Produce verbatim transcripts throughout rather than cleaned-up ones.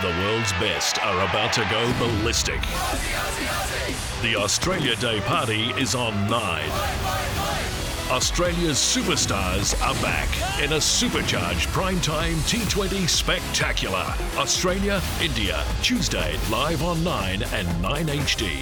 The world's best are about to go ballistic. The Australia Day party is on Nine. Australia's superstars are back in a supercharged primetime T twenty spectacular. Australia, India, Tuesday, live on Nine and Nine H D.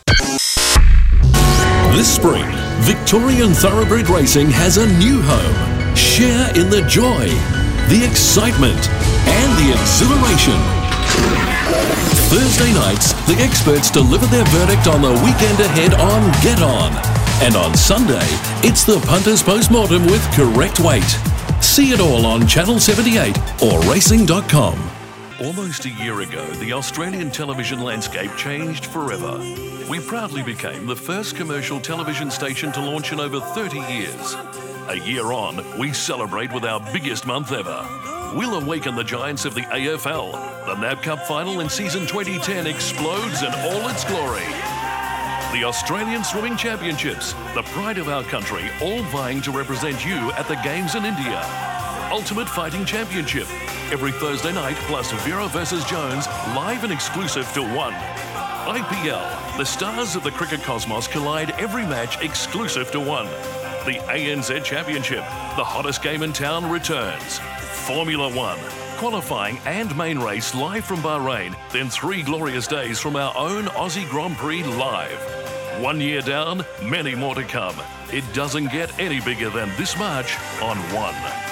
This spring, Victorian Thoroughbred Racing has a new home. Share in the joy, the excitement, and the exhilaration. Thursday nights, the experts deliver their verdict on the weekend ahead on Get On. And on Sunday, it's the punters postmortem with correct weight. See it all on Channel seventy-eight or racing dot com. Almost a year ago, the Australian television landscape changed forever. We proudly became the first commercial television station to launch in over thirty years. A year on, we celebrate with our biggest month ever. We'll awaken the giants of the A F L. The N A B Cup final in season twenty ten explodes in all its glory. The Australian Swimming Championships, the pride of our country, all vying to represent you at the Games in India. Ultimate Fighting Championship, every Thursday night, plus Vera versus Jones, live and exclusive to One. I P L, the stars of the cricket cosmos collide every match exclusive to One. The A N Z Championship, the hottest game in town, returns. Formula One, qualifying and main race live from Bahrain, then three glorious days from our own Aussie Grand Prix live. One year down, many more to come. It doesn't get any bigger than this March on One.